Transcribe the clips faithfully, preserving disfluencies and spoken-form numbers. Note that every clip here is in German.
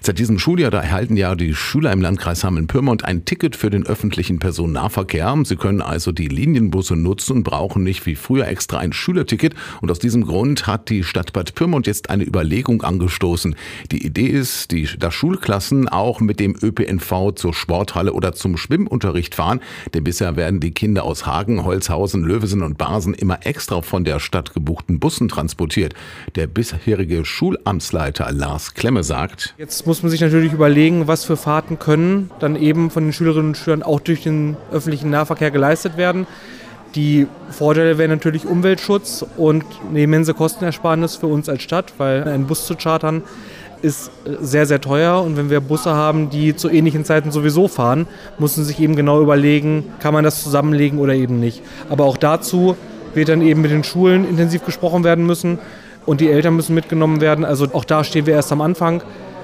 Seit diesem Schuljahr da erhalten ja die Schüler im Landkreis Hameln-Pyrmont ein Ticket für den öffentlichen Personennahverkehr. Sie können also die Linienbusse nutzen und brauchen nicht wie früher extra ein Schülerticket. Und aus diesem Grund hat die Stadt Bad Pyrmont jetzt eine Überlegung angestoßen. Die Idee ist, die, dass Schulklassen auch mit dem Ö P N V zur Sporthalle oder zum Schwimmunterricht fahren. Denn bisher werden die Kinder aus Hagen, Holzhausen, Löwesen und Barsen immer extra von der Stadt gebuchten Bussen transportiert. Der bisherige Schulamtsleiter Lars Klemme sagt: Jetzt muss man sich natürlich überlegen, was für Fahrten können dann eben von den Schülerinnen und Schülern auch durch den öffentlichen Nahverkehr geleistet werden. Die Vorteile wären natürlich Umweltschutz und eine immense Kostenersparnis für uns als Stadt, weil einen Bus zu chartern ist sehr, sehr teuer. Und wenn wir Busse haben, die zu ähnlichen Zeiten sowieso fahren, muss man sich eben genau überlegen, kann man das zusammenlegen oder eben nicht. Aber auch dazu wird dann eben mit den Schulen intensiv gesprochen werden müssen und die Eltern müssen mitgenommen werden. Also auch da stehen wir erst am Anfang.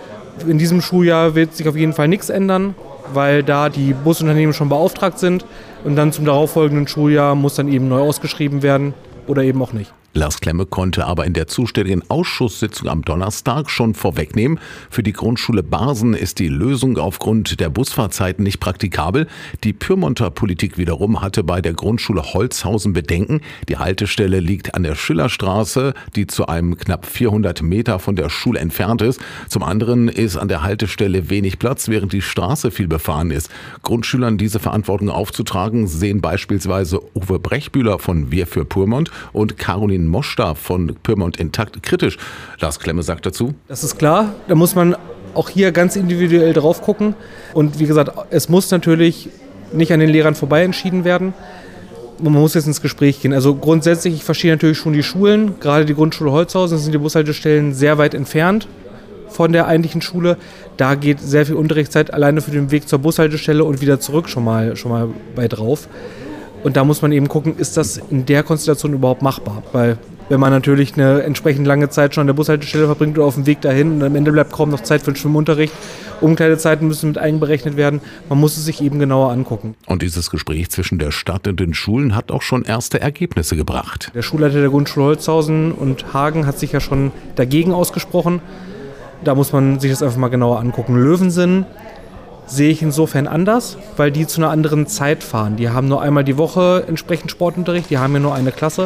In diesem Schuljahr wird sich auf jeden Fall nichts ändern, weil da die Busunternehmen schon beauftragt sind. Und dann zum darauffolgenden Schuljahr muss dann eben neu ausgeschrieben werden oder eben auch nicht. Lars Klemme konnte aber in der zuständigen Ausschusssitzung am Donnerstag schon vorwegnehmen, für die Grundschule Barsen ist die Lösung aufgrund der Busfahrzeiten nicht praktikabel. Die Pyrmonter Politik wiederum hatte bei der Grundschule Holzhausen Bedenken. Die Haltestelle liegt an der Schillerstraße, die zu einem knapp vierhundert Meter von der Schule entfernt ist. Zum anderen ist an der Haltestelle wenig Platz, während die Straße viel befahren ist. Grundschülern diese Verantwortung aufzutragen, sehen beispielsweise Uwe Brechbühler von Wir für Pyrmont und Caroline Moschta von Pyrmont Intakt kritisch. Lars Klemme sagt dazu: Das ist klar, da muss man auch hier ganz individuell drauf gucken. Und wie gesagt, es muss natürlich nicht an den Lehrern vorbei entschieden werden. Man muss jetzt ins Gespräch gehen. Also grundsätzlich, ich verstehe natürlich schon die Schulen, gerade die Grundschule Holzhausen, sind die Bushaltestellen sehr weit entfernt von der eigentlichen Schule. Da geht sehr viel Unterrichtszeit alleine für den Weg zur Bushaltestelle und wieder zurück schon mal, schon mal bei drauf. Und da muss man eben gucken, ist das in der Konstellation überhaupt machbar? Weil wenn man natürlich eine entsprechend lange Zeit schon an der Bushaltestelle verbringt oder auf dem Weg dahin und am Ende bleibt kaum noch Zeit für den Schwimmunterricht, Umkleidezeiten müssen mit einberechnet werden, man muss es sich eben genauer angucken. Und dieses Gespräch zwischen der Stadt und den Schulen hat auch schon erste Ergebnisse gebracht. Der Schulleiter der Grundschule Holzhausen und Hagen hat sich ja schon dagegen ausgesprochen. Da muss man sich das einfach mal genauer angucken. Löwensinn sehe ich insofern anders, weil die zu einer anderen Zeit fahren. Die haben nur einmal die Woche entsprechend Sportunterricht, die haben ja nur eine Klasse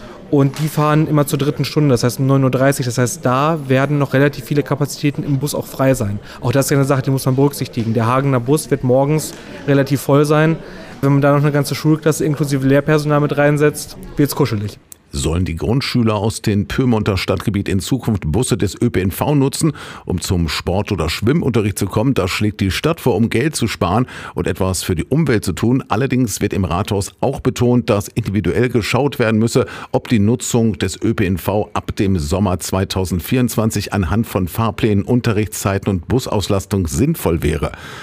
und die fahren immer zur dritten Stunde, das heißt um neun Uhr dreißig. Das heißt, da werden noch relativ viele Kapazitäten im Bus auch frei sein. Auch das ist ja eine Sache, die muss man berücksichtigen. Der Hagener Bus wird morgens relativ voll sein. Wenn man da noch eine ganze Schulklasse inklusive Lehrpersonal mit reinsetzt, wird es kuschelig. Sollen die Grundschüler aus dem Pyrmonter Stadtgebiet in Zukunft Busse des Ö P N V nutzen, um zum Sport- oder Schwimmunterricht zu kommen? Da schlägt die Stadt vor, um Geld zu sparen und etwas für die Umwelt zu tun. Allerdings wird im Rathaus auch betont, dass individuell geschaut werden müsse, ob die Nutzung des Ö P N V ab dem Sommer zweitausendvierundzwanzig anhand von Fahrplänen, Unterrichtszeiten und Busauslastung sinnvoll wäre.